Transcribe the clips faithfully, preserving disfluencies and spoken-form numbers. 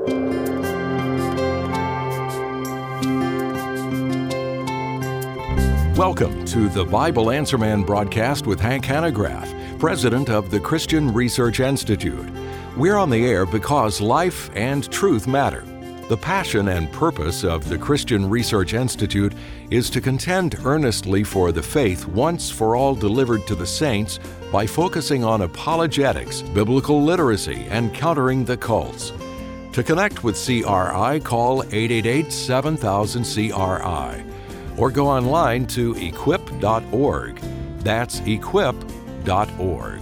Welcome to the Bible Answer Man broadcast with Hank Hanegraaff, president of the Christian Research Institute. We're on the air because life and truth matter. The passion and purpose of the Christian Research Institute is to contend earnestly for the faith once for all delivered to the saints by focusing on apologetics, biblical literacy, and countering the cults. To connect with C R I, call eight eight eight, seven thousand, C R I or go online to equip dot org. That's equip dot org.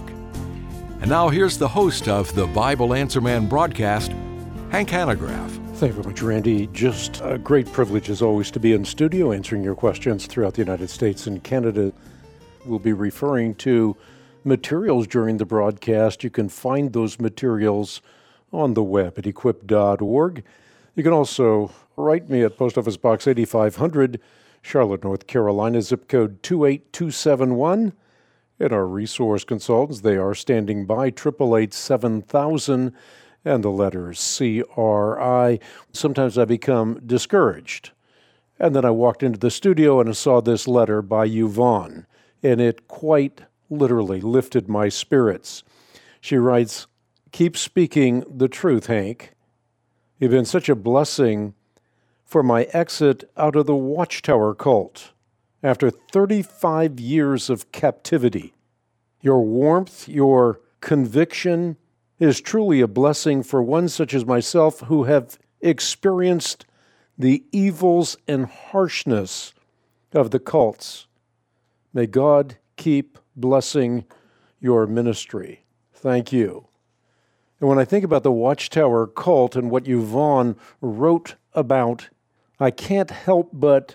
And now here's the host of the Bible Answer Man broadcast, Hank Hanegraaff. Thank you very much, Randy. Just a great privilege, as always, to be in studio answering your questions throughout the United States and Canada. We'll be referring to materials during the broadcast. You can find those materials on the web at equip dot org. You can also write me at Post Office Box eighty-five hundred, Charlotte, North Carolina, zip code two eight two seven one. And our resource consultants, they are standing by, eight eight eight, seven thousand, and the letters C R I. Sometimes I become discouraged. And then I walked into the studio and I saw this letter by Yvonne, and it quite literally lifted my spirits. She writes, "Keep speaking the truth, Hank. You've been such a blessing for my exit out of the Watchtower cult after thirty-five years of captivity. Your warmth, your conviction is truly a blessing for one such as myself who have experienced the evils and harshness of the cults. May God keep blessing your ministry. Thank you." And when I think about the Watchtower cult and what Yvonne wrote about, I can't help but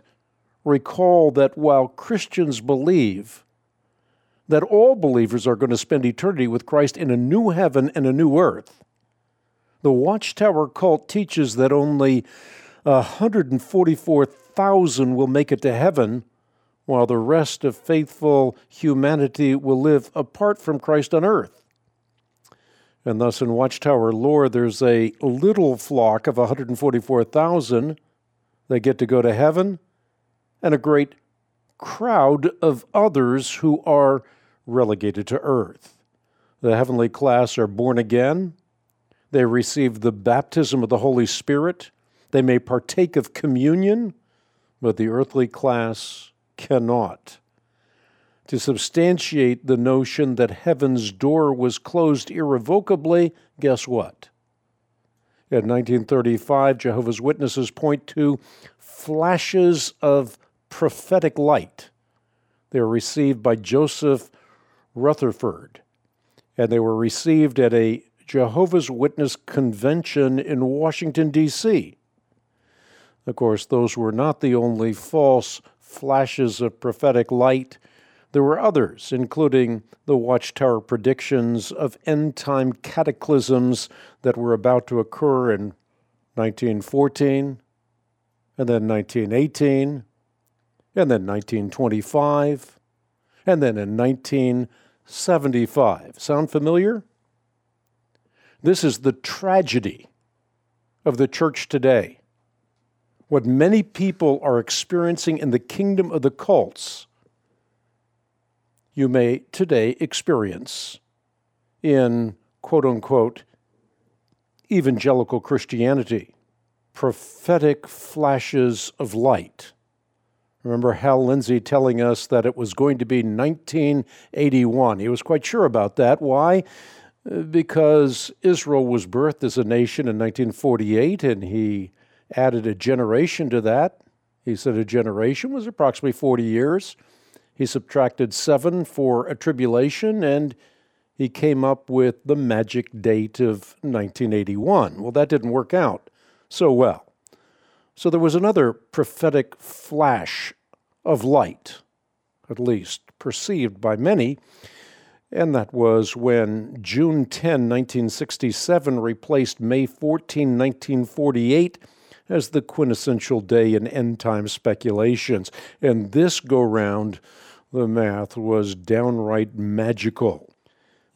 recall that while Christians believe that all believers are going to spend eternity with Christ in a new heaven and a new earth, the Watchtower cult teaches that only one hundred forty-four thousand will make it to heaven, while the rest of faithful humanity will live apart from Christ on earth. And thus in Watchtower lore, there's a little flock of one hundred forty-four thousand that get to go to heaven, and a great crowd of others who are relegated to earth. The heavenly class are born again. They receive the baptism of the Holy Spirit. They may partake of communion, but the earthly class cannot. To substantiate the notion that heaven's door was closed irrevocably, guess what? In nineteen thirty-five, Jehovah's Witnesses point to flashes of prophetic light. They were received by Joseph Rutherford, and they were received at a Jehovah's Witness convention in Washington, D C Of course, those were not the only false flashes of prophetic light. There were others, including the Watchtower predictions of end-time cataclysms that were about to occur in nineteen fourteen, and then nineteen eighteen, and then nineteen twenty-five, and then in nineteen seventy-five. Sound familiar? This is the tragedy of the church today. What many people are experiencing in the kingdom of the cults, you may today experience in, quote-unquote, evangelical Christianity, prophetic flashes of light. Remember Hal Lindsey telling us that it was going to be nineteen eighty-one. He was quite sure about that. Why? Because Israel was birthed as a nation in nineteen forty-eight, and he added a generation to that. He said a generation was approximately forty years. He subtracted seven for a tribulation, and he came up with the magic date of nineteen eighty-one. Well, that didn't work out so well. So there was another prophetic flash of light, at least perceived by many, and that was when June tenth, nineteen sixty-seven replaced May fourteenth, nineteen forty-eight as the quintessential day in end-time speculations. And this go-round, the math was downright magical.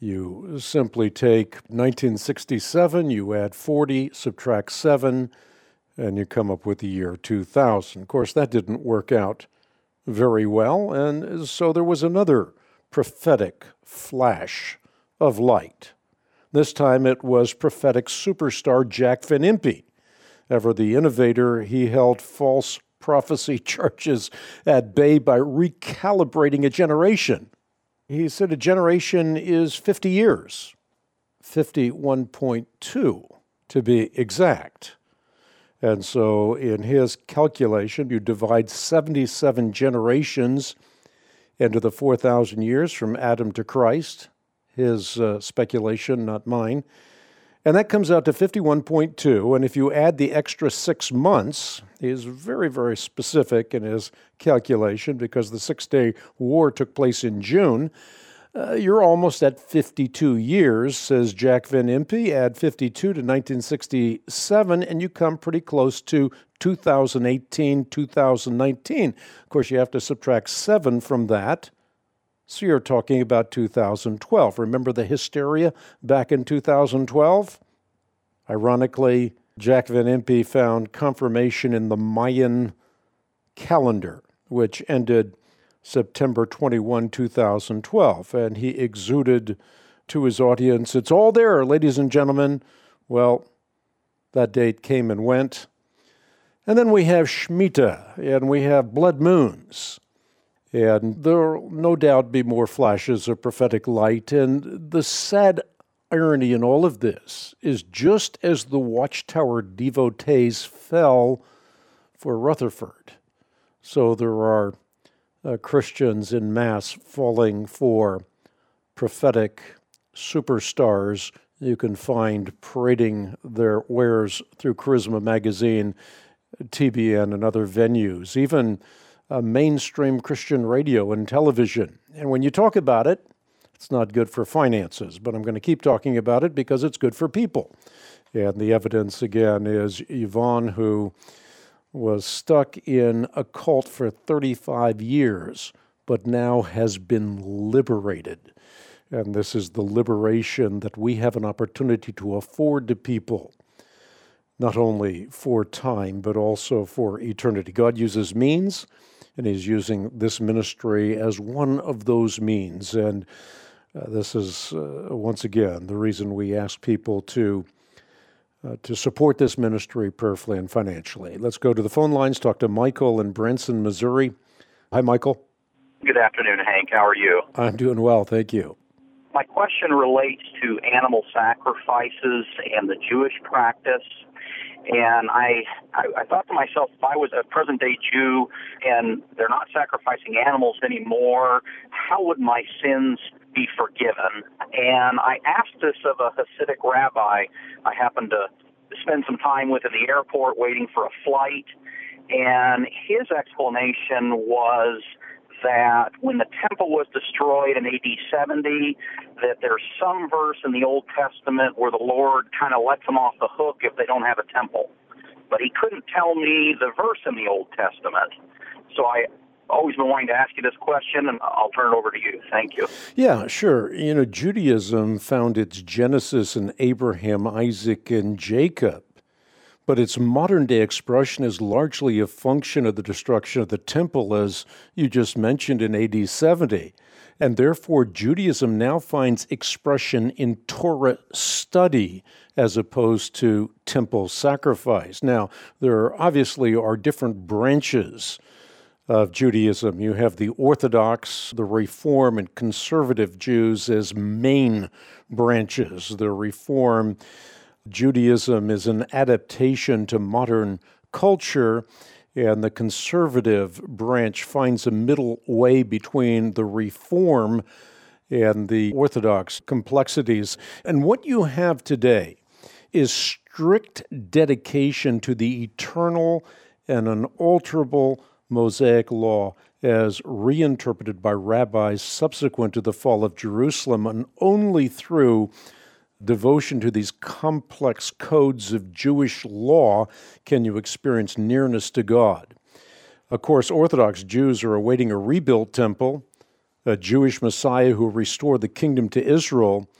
You simply take nineteen sixty-seven, you add forty, subtract seven, and you come up with the year two thousand. Of course, that didn't work out very well, and so there was another prophetic flash of light. This time it was prophetic superstar Jack Van Impe. Ever the innovator, he held false prophecy charges at bay by recalibrating a generation. He said a generation is fifty years, fifty-one point two to be exact. And so in his calculation, you divide seventy-seven generations into the four thousand years from Adam to Christ, his uh, speculation, not mine, and that comes out to fifty-one point two, and if you add the extra six months, he's very, very specific in his calculation because the Six-Day War took place in June, uh, you're almost at fifty-two years, says Jack Van Impe. Add fifty-two to nineteen sixty-seven, and you come pretty close to two thousand eighteen, two thousand nineteen. Of course, you have to subtract seven from that, so you're talking about two thousand twelve. Remember the hysteria back in two thousand twelve? Ironically, Jack Van Impe found confirmation in the Mayan calendar, which ended September twenty-first, two thousand twelve, and he exuded to his audience, "It's all there, ladies and gentlemen." Well, that date came and went. And then we have Shemitah, and we have blood moons. And there will no doubt be more flashes of prophetic light. And the sad irony in all of this is just as the Watchtower devotees fell for Rutherford, so there are uh, Christians in mass falling for prophetic superstars you can find parading their wares through Charisma Magazine, T B N, and other venues, even uh, mainstream Christian radio and television. And when you talk about it, it's not good for finances, but I'm going to keep talking about it because it's good for people. And the evidence, again, is Yvonne, who was stuck in a cult for thirty-five years, but now has been liberated. And this is the liberation that we have an opportunity to afford to people, not only for time, but also for eternity. God uses means, and He's using this ministry as one of those means. And uh, this is, uh, once again, the reason we ask people to uh, to support this ministry prayerfully and financially. Let's go to the phone lines, talk to Michael in Branson, Missouri. Hi, Michael. Good afternoon, Hank. How are you? I'm doing well, thank you. My question relates to animal sacrifices and the Jewish practice. And I, I, I thought to myself, if I was a present-day Jew and they're not sacrificing animals anymore, how would my sins be forgiven? And I asked this of a Hasidic rabbi I happened to spend some time with in the airport waiting for a flight. And his explanation was that when the temple was destroyed in A D seventy, that there's some verse in the Old Testament where the Lord kind of lets them off the hook if they don't have a temple. But he couldn't tell me the verse in the Old Testament. So I always been wanting to ask you this question, and I'll turn it over to you. Thank you. Yeah, sure. You know, Judaism found its genesis in Abraham, Isaac, and Jacob. But its modern-day expression is largely a function of the destruction of the temple, as you just mentioned, in A D seventy. And therefore, Judaism now finds expression in Torah study as opposed to temple sacrifice. Now, there obviously are different branches of Judaism. You have the Orthodox, the Reform, and Conservative Jews as main branches. The Reform Judaism is an adaptation to modern culture, and the conservative branch finds a middle way between the Reform and the Orthodox complexities. And what you have today is strict dedication to the eternal and unalterable Mosaic law as reinterpreted by rabbis subsequent to the fall of Jerusalem, and only through devotion to these complex codes of Jewish law can you experience nearness to God. Of course, Orthodox Jews are awaiting a rebuilt temple, a Jewish Messiah who will restore the kingdom to Israel,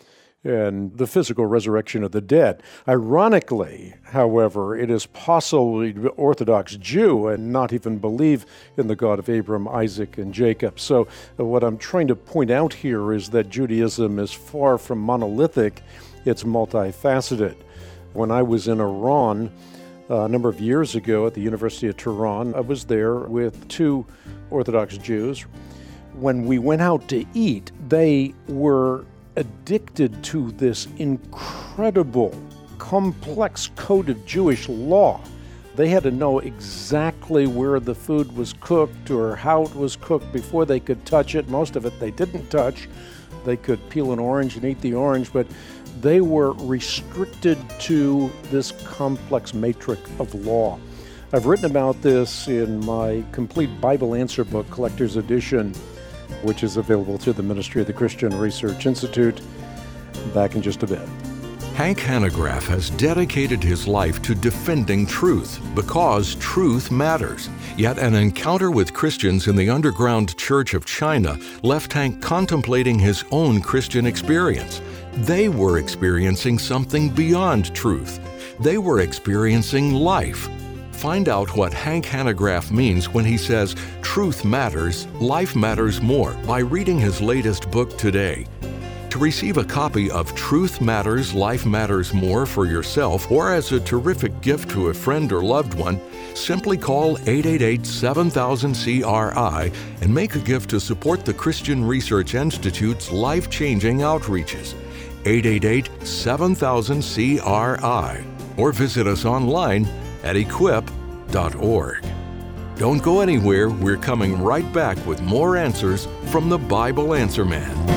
and the physical resurrection of the dead. Ironically, however, it is possible to be Orthodox Jew and not even believe in the God of Abraham, Isaac, and Jacob. So uh, what I'm trying to point out here is that Judaism is far from monolithic. It's multifaceted. When I was in Iran uh, a number of years ago at the University of Tehran, I was there with two Orthodox Jews. When we went out to eat, they were addicted to this incredible, complex code of Jewish law. They had to know exactly where the food was cooked or how it was cooked before they could touch it. Most of it they didn't touch. They could peel an orange and eat the orange, but they were restricted to this complex matrix of law. I've written about this in my complete Bible Answer book, Collector's Edition, which is available through the Ministry of the Christian Research Institute. Back in just a bit. Hank Hanegraaff has dedicated his life to defending truth because truth matters. Yet an encounter with Christians in the underground church of China left Hank contemplating his own Christian experience. They were experiencing something beyond truth. They were experiencing life. Find out what Hank Hanegraaff means when he says, "Truth matters, life matters more," by reading his latest book today. To receive a copy of Truth Matters, Life Matters More for yourself or as a terrific gift to a friend or loved one, simply call eight eight eight, seven thousand, C R I and make a gift to support the Christian Research Institute's life-changing outreaches. eight eight eight, seven thousand, C R I or visit us online at equip dot org. Don't go anywhere. We're coming right back with more answers from the Bible Answer Man.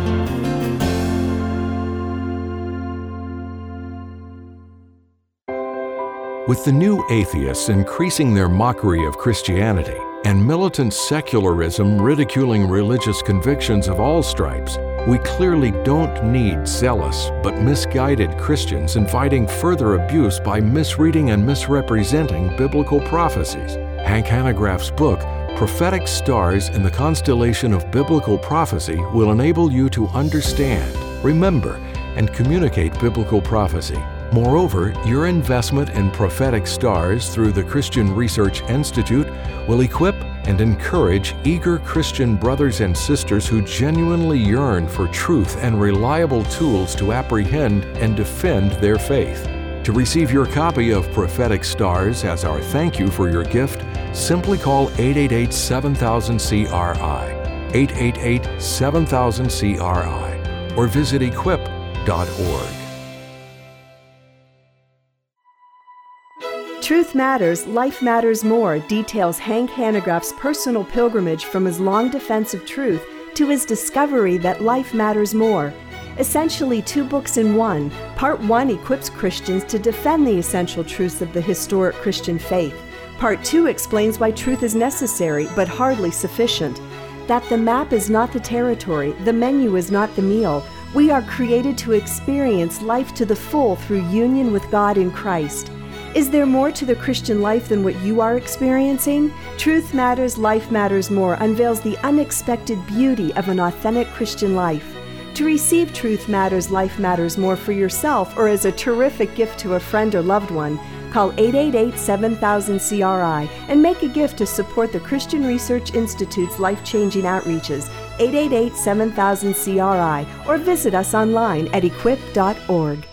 With the new atheists increasing their mockery of Christianity and militant secularism ridiculing religious convictions of all stripes, we clearly don't need zealous but misguided Christians inviting further abuse by misreading and misrepresenting biblical prophecies. Hank Hanegraaff's book, Prophetic Stars in the Constellation of Biblical Prophecy, will enable you to understand, remember, and communicate biblical prophecy. Moreover, your investment in prophetic stars through the Christian Research Institute will equip and encourage eager Christian brothers and sisters who genuinely yearn for truth and reliable tools to apprehend and defend their faith. To receive your copy of Prophetic Stars as our thank you for your gift, simply call eight eight eight, seven thousand, C R I, eight eight eight, seven thousand, C R I, or visit equip dot org. Truth Matters, Life Matters More details Hank Hanegraaff's personal pilgrimage from his long defense of truth to his discovery that life matters more. Essentially two books in one, Part one equips Christians to defend the essential truths of the historic Christian faith. Part two explains why truth is necessary but hardly sufficient. That the map is not the territory, the menu is not the meal. We are created to experience life to the full through union with God in Christ. Is there more to the Christian life than what you are experiencing? Truth Matters, Life Matters More unveils the unexpected beauty of an authentic Christian life. To receive Truth Matters, Life Matters More for yourself or as a terrific gift to a friend or loved one, call eight eight eight, seven thousand, C R I and make a gift to support the Christian Research Institute's life-changing outreaches, eight eight eight, seven thousand, C R I, or visit us online at equip dot org.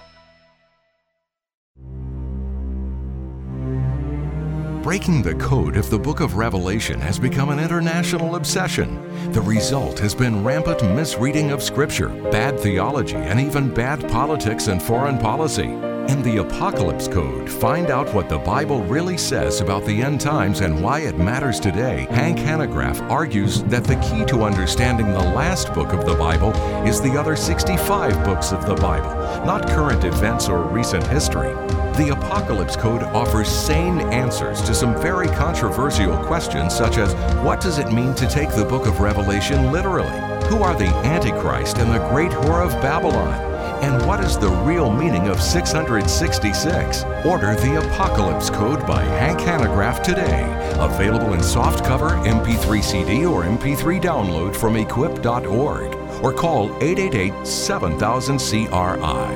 Breaking the code of the book of Revelation has become an international obsession. The result has been rampant misreading of Scripture, bad theology, and even bad politics and foreign policy. In the Apocalypse Code, find out what the Bible really says about the end times and why it matters today. Hank Hanegraaff argues that the key to understanding the last book of the Bible is the other sixty-five books of the Bible, not current events or recent history. The Apocalypse Code offers sane answers to some very controversial questions such as, what does it mean to take the book of Revelation literally? Who are the Antichrist and the great whore of Babylon? And what is the real meaning of six hundred sixty-six? Order the Apocalypse Code by Hank Hanegraaff today. Available in softcover, M P three C D, or M P three download from equip dot org. or call eight eight eight, seven thousand, C R I.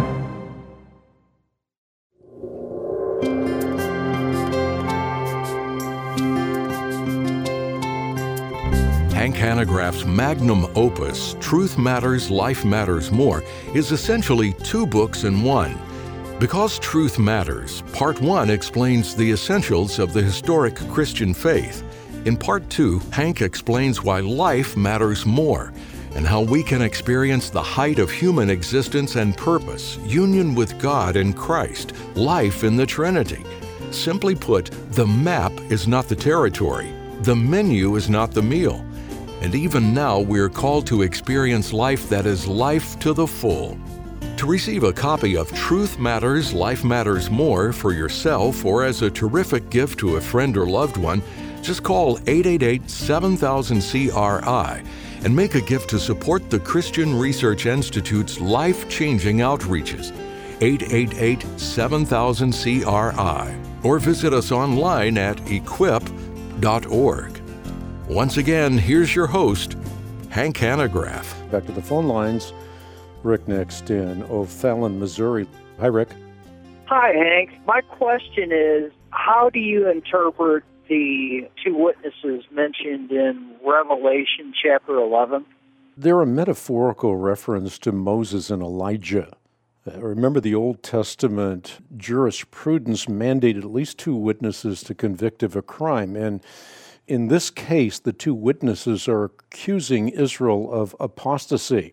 Hank Hanegraaff's magnum opus, Truth Matters, Life Matters More, is essentially two books in one. Because Truth Matters, Part one explains the essentials of the historic Christian faith. In Part two, Hank explains why life matters more and how we can experience the height of human existence and purpose, union with God and Christ, life in the Trinity. Simply put, the map is not the territory, the menu is not the meal. And even now, we're called to experience life that is life to the full. To receive a copy of Truth Matters, Life Matters More for yourself or as a terrific gift to a friend or loved one, just call eight eight eight, seven thousand, C R I and make a gift to support the Christian Research Institute's life-changing outreaches. eight eight eight, seven thousand, C R I or visit us online at equip dot org. Once again, here's your host, Hank Hanegraaff. Back to the phone lines. Rick next in O'Fallon, Missouri. Hi, Rick. Hi, Hank. My question is, how do you interpret the two witnesses mentioned in Revelation chapter eleven? They're a metaphorical reference to Moses and Elijah. Uh, remember, the Old Testament jurisprudence mandated at least two witnesses to convict of a crime, and in this case, the two witnesses are accusing Israel of apostasy.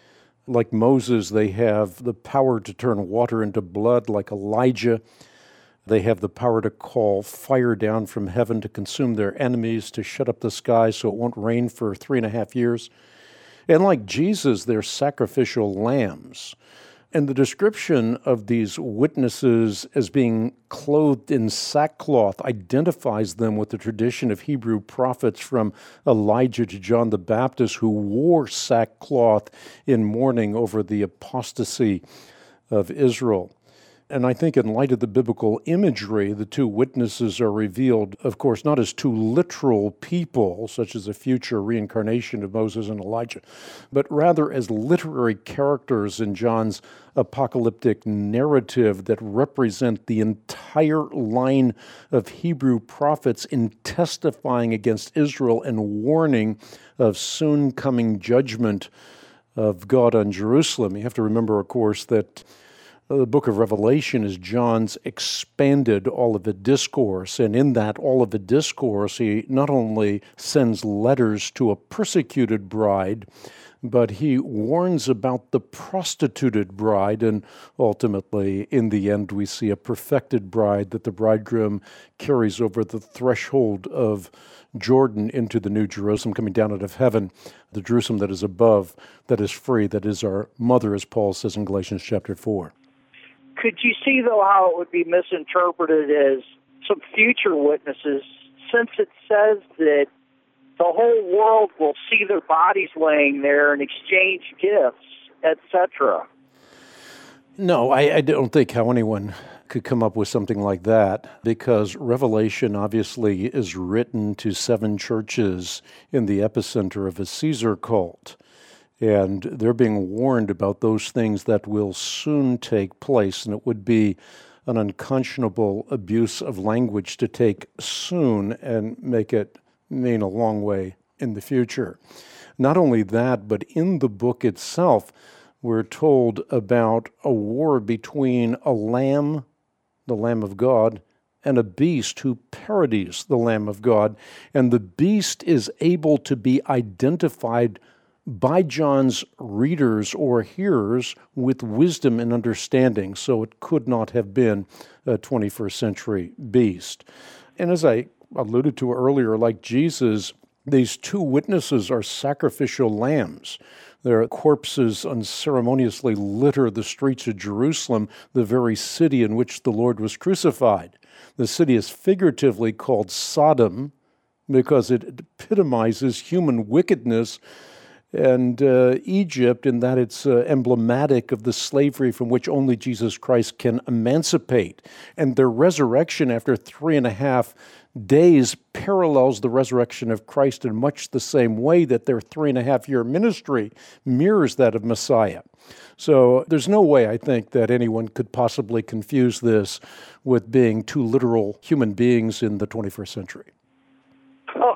Like Moses, they have the power to turn water into blood. Like Elijah, they have the power to call fire down from heaven to consume their enemies, to shut up the sky so it won't rain for three and a half years. And like Jesus, they're sacrificial lambs. And the description of these witnesses as being clothed in sackcloth identifies them with the tradition of Hebrew prophets from Elijah to John the Baptist, who wore sackcloth in mourning over the apostasy of Israel. And I think in light of the biblical imagery, the two witnesses are revealed, of course, not as two literal people, such as a future reincarnation of Moses and Elijah, but rather as literary characters in John's apocalyptic narrative that represent the entire line of Hebrew prophets in testifying against Israel and warning of soon coming judgment of God on Jerusalem. You have to remember, of course, that the book of Revelation is John's expanded Olivet Discourse, and in that Olivet Discourse, he not only sends letters to a persecuted bride, but he warns about the prostituted bride, and ultimately, in the end, we see a perfected bride that the bridegroom carries over the threshold of Jordan into the New Jerusalem, coming down out of heaven, the Jerusalem that is above, that is free, that is our mother, as Paul says in Galatians chapter four. Could you see, though, how it would be misinterpreted as some future witnesses, since it says that the whole world will see their bodies laying there and exchange gifts, et cetera? No, I, I don't think how anyone could come up with something like that, because Revelation obviously is written to seven churches in the epicenter of a Caesar cult. And they're being warned about those things that will soon take place, and it would be an unconscionable abuse of language to take soon and make it mean a long way in the future. Not only that, but in the book itself, we're told about a war between a lamb, the Lamb of God, and a beast who parodies the Lamb of God. And the beast is able to be identified by John's readers or hearers with wisdom and understanding, so it could not have been a twenty-first century beast. And as I alluded to earlier, like Jesus, these two witnesses are sacrificial lambs. Their corpses unceremoniously litter the streets of Jerusalem, the very city in which the Lord was crucified. The city is figuratively called Sodom because it epitomizes human wickedness, and uh, Egypt in that it's uh, emblematic of the slavery from which only Jesus Christ can emancipate. And their resurrection after three and a half days parallels the resurrection of Christ in much the same way that their three and a half year ministry mirrors that of Messiah. So there's no way, I think, that anyone could possibly confuse this with being two literal human beings in the twenty-first century. Oh,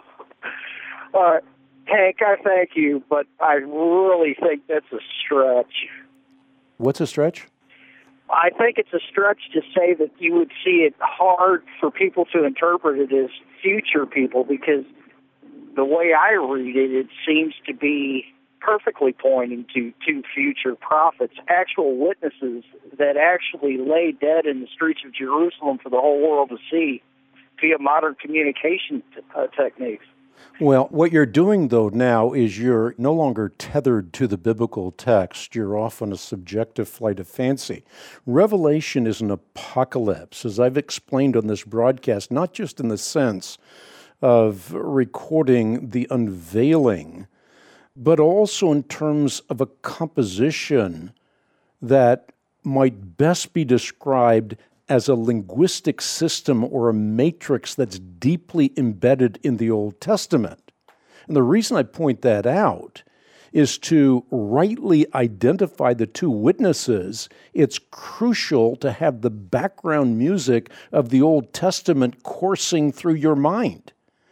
uh, Hank, I thank you, but I really think that's a stretch. What's a stretch? I think it's a stretch to say that you would see it hard for people to interpret it as future people, because the way I read it, it seems to be perfectly pointing to two future prophets, actual witnesses that actually lay dead in the streets of Jerusalem for the whole world to see via modern communication t- uh, techniques. Well, what you're doing, though, now is you're no longer tethered to the biblical text. You're off on a subjective flight of fancy. Revelation is an apocalypse, as I've explained on this broadcast, not just in the sense of recording the unveiling, but also in terms of a composition that might best be described as a linguistic system or a matrix that's deeply embedded in the Old Testament. And the reason I point that out is to rightly identify the two witnesses. It's crucial to have the background music of the Old Testament coursing through your mind.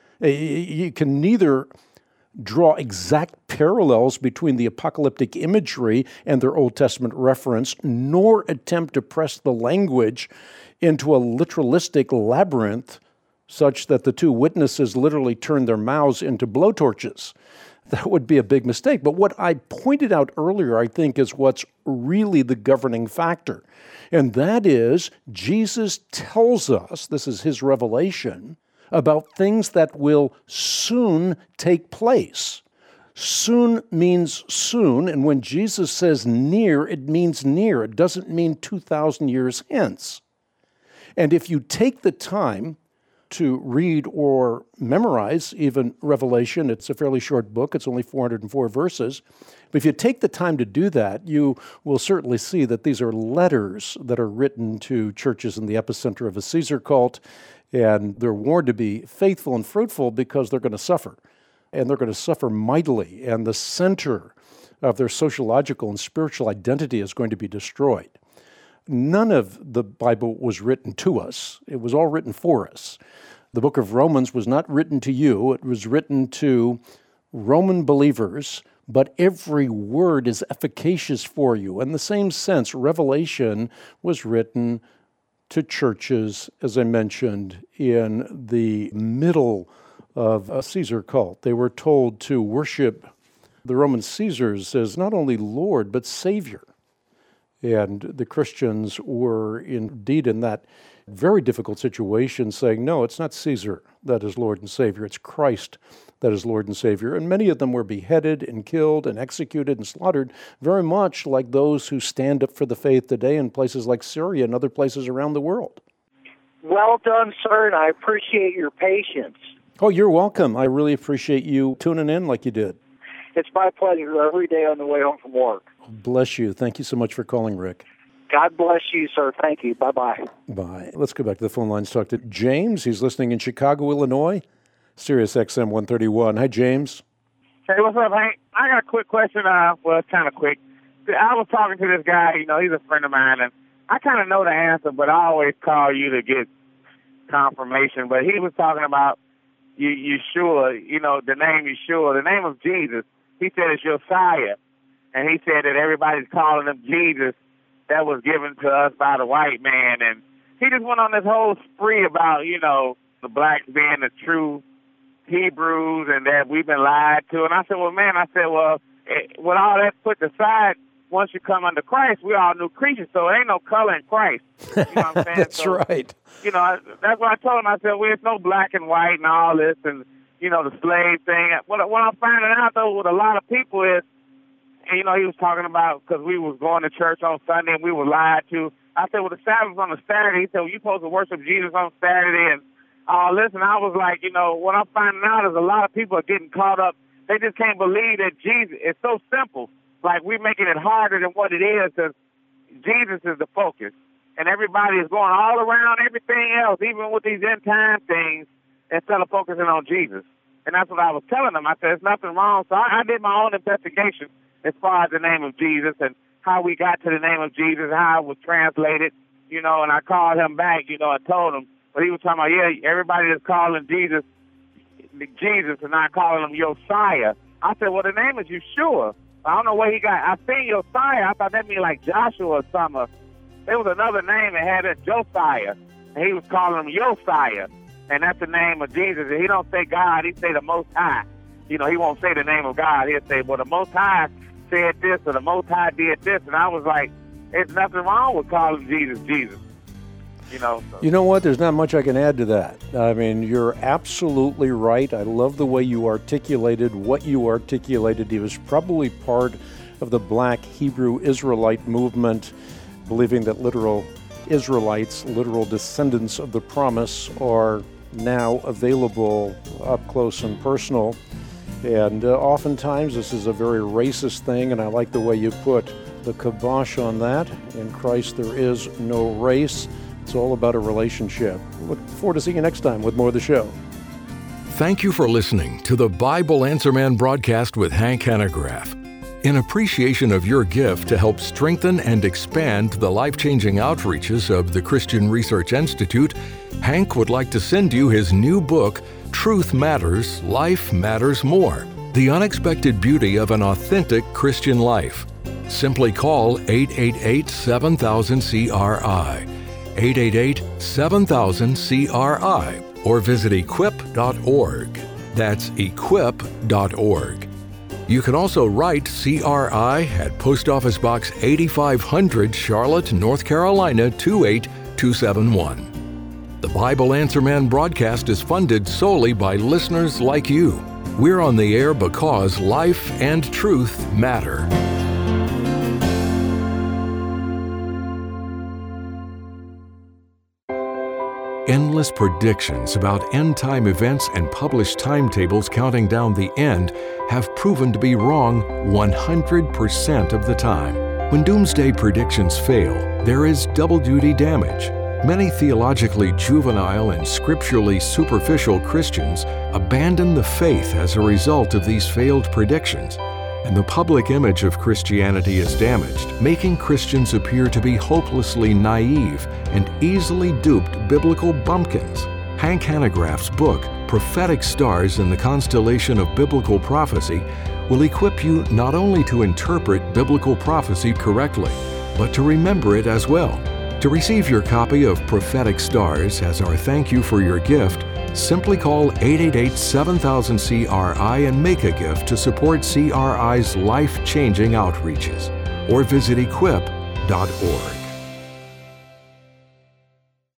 You can neither draw exact parallels between the apocalyptic imagery and their Old Testament reference, nor attempt to press the language into a literalistic labyrinth such that the two witnesses literally turn their mouths into blowtorches. That would be a big mistake. But what I pointed out earlier, I think, is what's really the governing factor. And that is, Jesus tells us, this is his revelation, about things that will soon take place. Soon means soon, and when Jesus says near, it means near. It doesn't mean two thousand years hence. And if you take the time to read or memorize even Revelation, it's a fairly short book, it's only four hundred four verses, but if you take the time to do that, you will certainly see that these are letters that are written to churches in the epicenter of a Caesar cult, and they're warned to be faithful and fruitful because they're going to suffer, and they're going to suffer mightily, and the center of their sociological and spiritual identity is going to be destroyed. None of the Bible was written to us. It was all written for us. The book of Romans was not written to you. It was written to Roman believers, but every word is efficacious for you. In the same sense, Revelation was written to churches, as I mentioned, in the middle of a Caesar cult. They were told to worship the Roman Caesars as not only Lord, but Savior. And the Christians were indeed in that very difficult situation, saying, no, it's not Caesar that is Lord and Savior, it's Christ that is Lord and Savior. And many of them were beheaded and killed and executed and slaughtered, very much like those who stand up for the faith today in places like Syria and other places around the world. Well done, sir, and I appreciate your patience. Oh, you're welcome. I really appreciate you tuning in like you did. It's my pleasure every day on the way home from work. Bless you. Thank you so much for calling, Rick. God bless you, sir. Thank you. Bye-bye. Bye. Let's go back to the phone lines, talk to James. He's listening in Chicago, Illinois, Sirius X M one thirty-one. Hi, James. Hey, what's up, Hank? I got a quick question. Uh, well, it's kind of quick. I was talking to this guy, you know, he's a friend of mine, and I kind of know the answer, but I always call you to get confirmation. But he was talking about you, Yeshua, you know, the name Yeshua, the name of Jesus. He said it's Josiah, and he said that everybody's calling him Jesus. That was given to us by the white man, and he just went on this whole spree about, you know, the blacks being the true Hebrews and that we've been lied to. And I said, well, man, I said, well, it, with all that put aside, once you come under Christ, we're all new creatures, so there ain't no color in Christ. You know what I'm saying? That's so, right. You know, that's what I told him. I said, well, it's no black and white and all this and, you know, the slave thing. What, what I'm finding out, though, with a lot of people is, and, you know, he was talking about, because we was going to church on Sunday and we were lied to. I said, well, the Sabbath's on a Saturday. He said, well, you're supposed to worship Jesus on Saturday. And uh, listen, I was like, you know, what I'm finding out is a lot of people are getting caught up. They just can't believe that Jesus is so simple. Like, we're making it harder than what it is, because Jesus is the focus. And everybody is going all around everything else, even with these end time things. instead of focusing on Jesus. And that's what I was telling them. I said, there's nothing wrong. So I, I did my own investigation as far as the name of Jesus and how we got to the name of Jesus, how it was translated, you know, and I called him back, you know, and told him. But he was talking about, yeah, everybody is calling Jesus Jesus and not calling him Josiah. I said, well, the name is Yeshua. I don't know where he got. I seen Josiah. I thought that meant like Joshua or something. There was another name that had it, Josiah, and he was calling him Josiah, and that's the name of Jesus. And he don't say God, he say the Most High. You know, he won't say the name of God. He'll say, well, the Most High said this or the Most High did this. And I was like, there's nothing wrong with calling Jesus Jesus. You know, so. You know what? There's not much I can add to that. I mean, you're absolutely right. I love the way you articulated what you articulated. He was probably part of the Black Hebrew Israelite movement, believing that literal Israelites, literal descendants of the promise, are now available up close and personal. And uh, oftentimes this is a very racist thing, and I like the way you put the kibosh on that. In Christ there is no race. It's all about a relationship. Look forward to seeing you next time with more of the show. Thank you for listening to the Bible Answer Man broadcast with Hank Hanegraaff. In appreciation of your gift to help strengthen and expand the life-changing outreaches of the Christian Research Institute, Hank would like to send you his new book, Truth Matters, Life Matters More: The Unexpected Beauty of an Authentic Christian Life. Simply call eight eight eight, seven thousand, C R I, eight eight eight, seven thousand, C R I, or visit equip dot org. That's equip dot org. You can also write C R I at Post Office Box eighty-five hundred, Charlotte, North Carolina, two eight two seven one. The Bible Answer Man broadcast is funded solely by listeners like you. We're on the air because life and truth matter. Endless predictions about end-time events and published timetables counting down the end have proven to be wrong one hundred percent of the time. When doomsday predictions fail, there is double-duty damage. Many theologically juvenile and scripturally superficial Christians abandon the faith as a result of these failed predictions, and the public image of Christianity is damaged, making Christians appear to be hopelessly naive and easily duped biblical bumpkins. Hank Hanegraaff's book, Prophetic Stars in the Constellation of Biblical Prophecy, will equip you not only to interpret biblical prophecy correctly, but to remember it as well. To receive your copy of Prophetic Stars as our thank you for your gift, simply call eight eight eight, seven thousand, C R I and make a gift to support C R I's life-changing outreaches, or visit equip dot org.